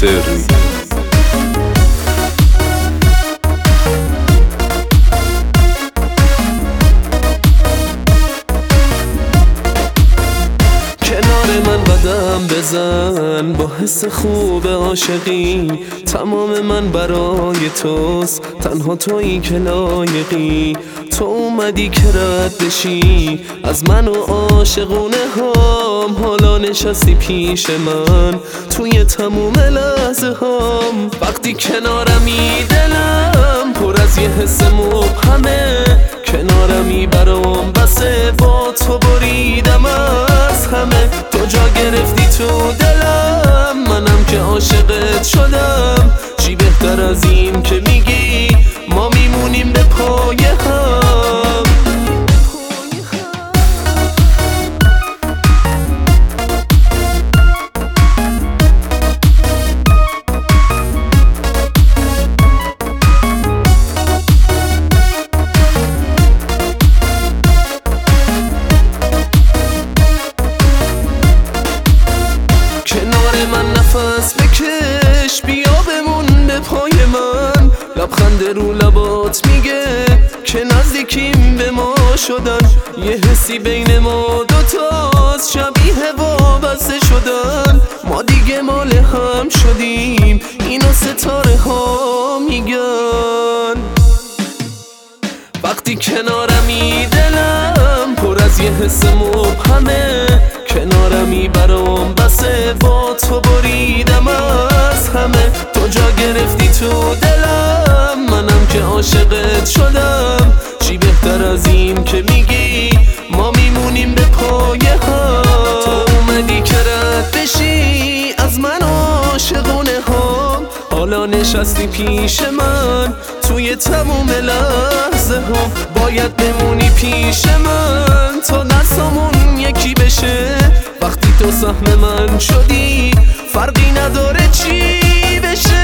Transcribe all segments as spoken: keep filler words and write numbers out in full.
سری. من قدم بزن با حس خوب عاشقی، تمام من برای توست، تنها تویی که لایقی. تو اومدی که رد بشی از من و عاشقونه هام، حالا نشستی پیش من توی تموم لحظه هام. وقتی کنارمی دلم پر از یه حس مبهمه، کنارمی برام بسه، با تو بریدم از همه. تو جا گرفتی تو دلم، منم که عاشقت شدم. چی بهتر از این که میگی ما میمونیم به پای هم. من نفس بکش بیا بمون به پای من، لبخند رو لبات میگه که نزدیکیم به ما شدن. یه حسی بین ما دوتاست شبیه وابسته شدن، ما دیگه مال هم شدیم اینو ستاره ها میگن. وقتی کنارمی دلم پر از یه حس مبهمه، کنارمی برام بسه، با تو بریدم از همه. تو جا گرفتی تو دلم، منم که عاشقت شدم. چی بهتر از این که میگی ما میمونیم به پای هم. تو اومدی که رد بشی از من عاشقونه هم، حالا نشستی پیش من توی تموم لحظه هم. باید بمونی پیش من تا دستامون یکی بشه. وقتی تو سهم من شدی فرقی نداره چی بشه.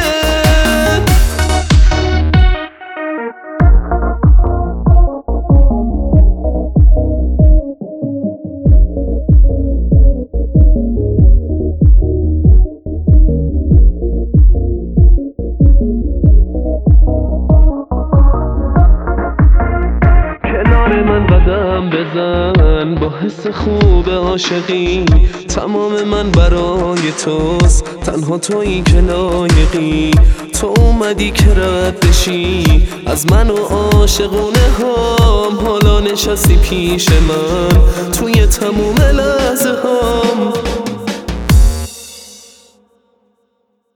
من قدم بزن با حس خوب عاشقی، تمام من برای توست، تنها تویی که لایقی. تو اومدی که رد بشی از من و عاشقونه هام، حالا نشستی پیش من توی تموم